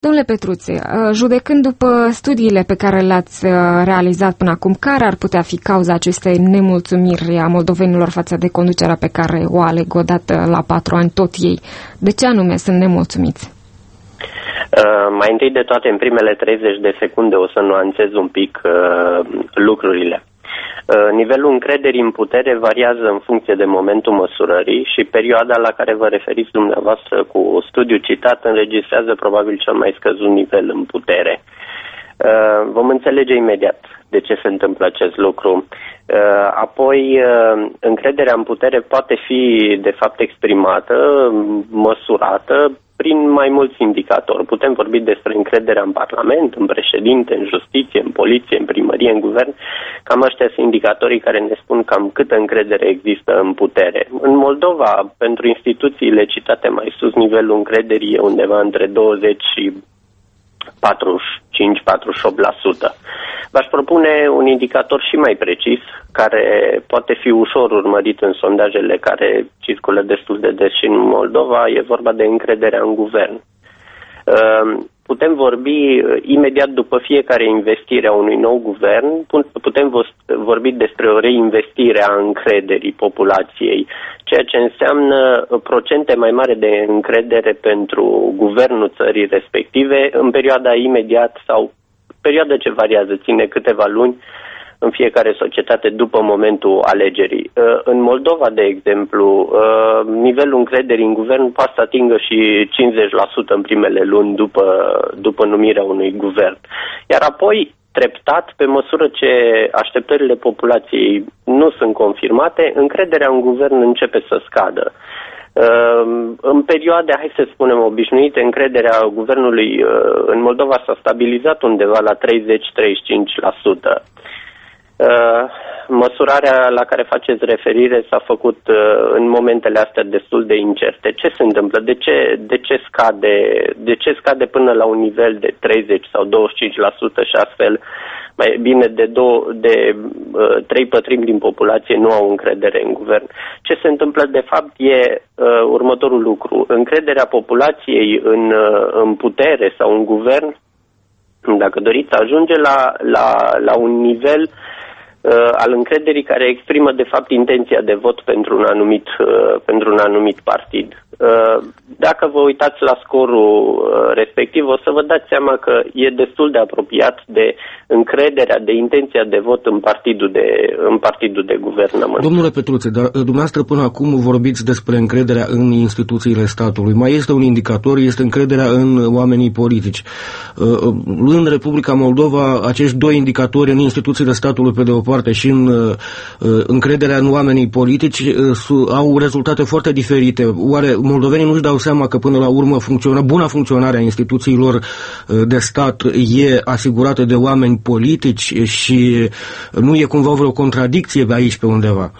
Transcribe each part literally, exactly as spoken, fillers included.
Domnule Petruțe, judecând după studiile pe care le-ați realizat până acum, care ar putea fi cauza acestei nemulțumiri a moldovenilor față de conducerea pe care o aleg odată la patru ani tot ei? De ce anume sunt nemulțumiți? Uh, mai întâi de toate, în primele treizeci de secunde o să nuanțez un pic uh, lucrurile. Uh, nivelul încrederii în putere variază în funcție de momentul măsurării și perioada la care vă referiți dumneavoastră cu studiul citat înregistrează probabil cel mai scăzut nivel în putere. Uh, vom înțelege imediat de ce se întâmplă acest lucru. Uh, apoi, uh, încrederea în putere poate fi de fapt exprimată, măsurată prin mai mulți indicatori. Putem vorbi despre încrederea în Parlament, în președinte, în justiție, în poliție, în primărie, în guvern. Cam ăștia sunt indicatorii care ne spun cam câtă încredere există în putere. În Moldova, pentru instituțiile citate mai sus, nivelul încrederii e undeva între douăzeci și patruzeci și cinci patruzeci și opt la sută. V-aș propune un indicator și mai precis, care poate fi ușor urmărit în sondajele care circulă destul de des și în Moldova. E vorba de încrederea în guvern. Putem vorbi imediat după fiecare investire a unui nou guvern, putem vorbi despre o reinvestire a încrederii populației, ceea ce înseamnă procente mai mare de încredere pentru guvernul țării respective în perioada imediat sau perioada ce variază, ține câteva luni în fiecare societate după momentul alegerii. În Moldova, de exemplu, nivelul încrederii în guvern poate să atingă și cincizeci la sută în primele luni după, după numirea unui guvern. Iar apoi, treptat, pe măsură ce așteptările populației nu sunt confirmate, încrederea în guvern începe să scadă. În perioade, hai să spunem, obișnuite, încrederea guvernului în Moldova s-a stabilizat undeva la treizeci treizeci și cinci la sută. Măsurarea la care faceți referire s-a făcut în momentele astea destul de incerte. Ce se întâmplă? De ce, de ce scade, de ce scade până la un nivel de treizeci sau douăzeci și cinci la sută și astfel mai bine de, două, de uh, trei pătrimi din populație nu au încredere în guvern? Ce se întâmplă de fapt e uh, următorul lucru. Încrederea populației în, uh, în putere sau în guvern, dacă doriți, ajunge la, la, la un nivel uh, al încrederii care exprimă de fapt intenția de vot pentru un anumit, uh, pentru un anumit partid. Uh, dacă vă uitați la scorul uh, respectiv, o să vă dați seama că e destul de apropiat de încrederea, de intenția de vot în partidul de, în partidul de guvernământ. Domnule Petruțe, dar dumneavoastră până acum vorbiți despre încrederea în instituțiile statului. Mai este un indicator, este încrederea în oamenii politici. În Republica Moldova, acești doi indicatori în instituțiile statului pe de o parte și în încrederea în oamenii politici au rezultate foarte diferite. Oare moldovenii nu-și dau seama că până la urmă funcționa, buna funcționare a instituțiilor de stat e asigurată de oameni politici și nu e cumva vreo contradicție pe aici pe undeva?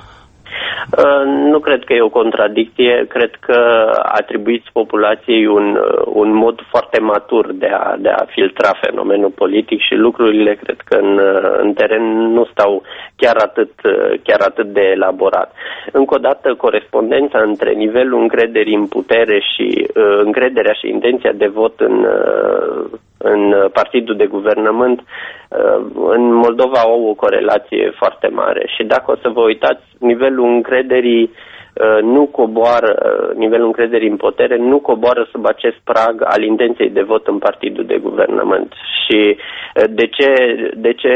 Nu cred că e o contradicție, cred că atribuiți populației un, un mod foarte matur de a, de a filtra fenomenul politic și lucrurile cred că în, în teren nu stau chiar atât, chiar atât de elaborat. Încă o dată, corespondența între nivelul încrederii în putere și uh, încrederea și intenția de vot în, uh, în partidul de guvernământ uh, în Moldova au o corelație foarte mare și dacă o să vă uitați, nivelul încrederii nu coboară, nivelul încrederii în putere nu coboară sub acest prag al intenției de vot în partidul de guvernământ. Și de ce, de ce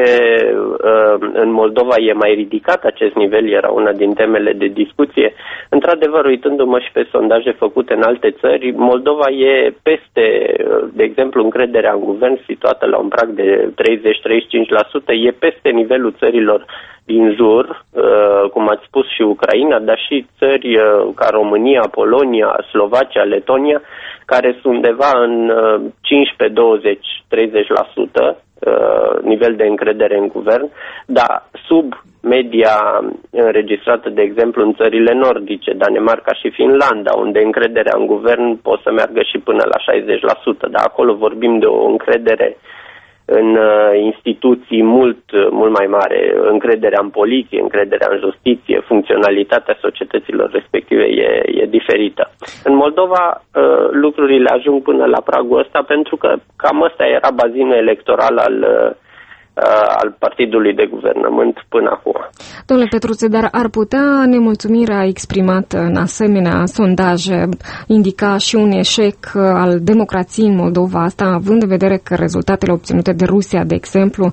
în Moldova e mai ridicat acest nivel, era una din temele de discuție. Într-adevăr, uitându-mă și pe sondaje făcute în alte țări, Moldova e peste, de exemplu, încrederea în guvern situată la un prag de treizeci treizeci și cinci la sută, e peste nivelul țărilor din jur, cum ați spus și Ucraina, dar și țări ca România, Polonia, Slovacia, Letonia, care sunt undeva în cincisprezece, douăzeci, treizeci la sută nivel de încredere în guvern, dar sub media înregistrată, de exemplu, în țările nordice, Danemarca și Finlanda, unde încrederea în guvern poate să meargă și până la șaizeci la sută, dar acolo vorbim de o încredere în instituții mult, mult mai mare, încrederea în poliție, încrederea în justiție, funcționalitatea societăților respective e, e diferită. În Moldova lucrurile ajung până la pragul ăsta pentru că cam ăsta era bazinul electoral al al partidului de guvernământ până acum. Domnule Petruțe, dar ar putea nemulțumirea exprimată în asemenea sondaje indica și un eșec al democrației în Moldova, asta având în vedere că rezultatele obținute de Rusia, de exemplu,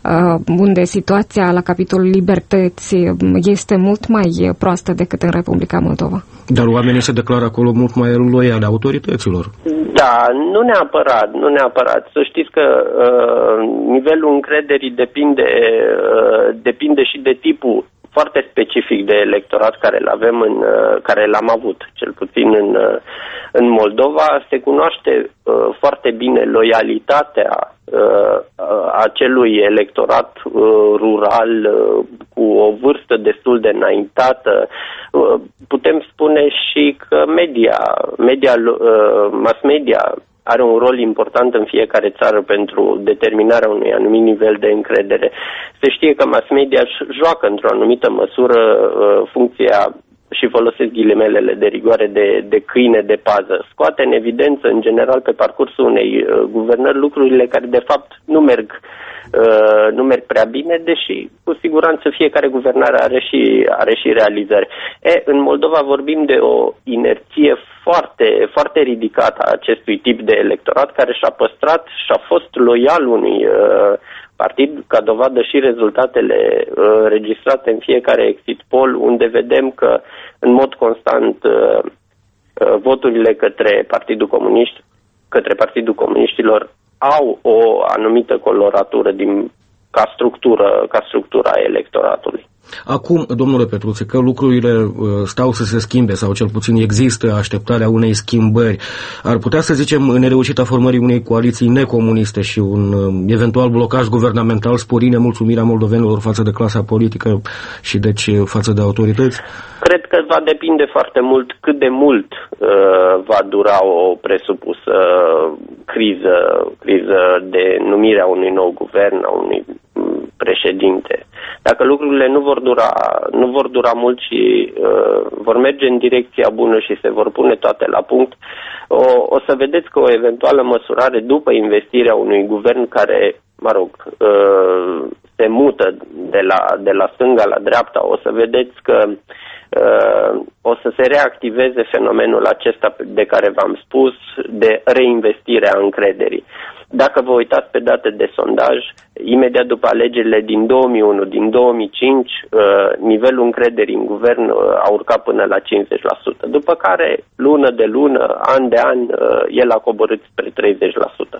unde situația la capitolul libertăți este mult mai proastă decât în Republica Moldova? Dar oamenii se declară acolo mult mai loiali autorităților. Da, nu neapărat, nu neapărat. Să știți că uh, nivelul încrederii depinde, uh, depinde și de tipul foarte specific de electorat care îl avem în, uh, care l-am avut, cel puțin în, uh, în Moldova. Se cunoaște uh, foarte bine loialitatea uh, acelui electorat uh, rural uh, cu o vârstă destul de înaintată. Uh, putem spune și că media, media uh, mass media are un rol important în fiecare țară pentru determinarea unui anumit nivel de încredere. Se știe că mass media joacă într-o anumită măsură uh, funcția, și folosesc ghilimelele de rigoare, de, de câine de pază. Scoate în evidență, în general, pe parcursul unei uh, guvernări, lucrurile care, de fapt, nu merg, uh, nu merg prea bine, deși, cu siguranță, fiecare guvernare are și, are și realizări. E, în Moldova vorbim de o inerție foarte, foarte ridicată a acestui tip de electorat, care și-a păstrat și-a fost loial unui uh, partid, ca dovadă și rezultatele uh, registrate în fiecare exit poll, unde vedem că în mod constant uh, uh, voturile către Partidul Comunist, către Partidul Comuniștilor au o anumită coloratură din, ca structură, ca structura electoratului. Acum, domnule Petruțe, că lucrurile stau să se schimbe sau cel puțin există așteptarea unei schimbări, ar putea să zicem în nereușita formării unei coaliții necomuniste și un eventual blocaj guvernamental spori nemulțumirea moldovenilor față de clasa politică și deci față de autorități? Cred că va depinde foarte mult cât de mult uh, va dura o presupusă criză, criză de numirea unui nou guvern, a unui președinte. Dacă lucrurile nu vor dura, nu vor dura mult și uh, vor merge în direcția bună și se vor pune toate la punct, o, o să vedeți că o eventuală măsurare după investirea unui guvern care, mă rog, uh, se mută de la, de la stânga la dreapta, o să vedeți că uh, o să se reactiveze fenomenul acesta de care v-am spus, de reinvestire a încrederii. Dacă vă uitați pe date de sondaj, imediat după alegerile din două mii unu, din două mii cinci, nivelul încrederii în guvern a urcat până la cincizeci la sută, după care, lună de lună, an de an, el a coborât spre treizeci la sută.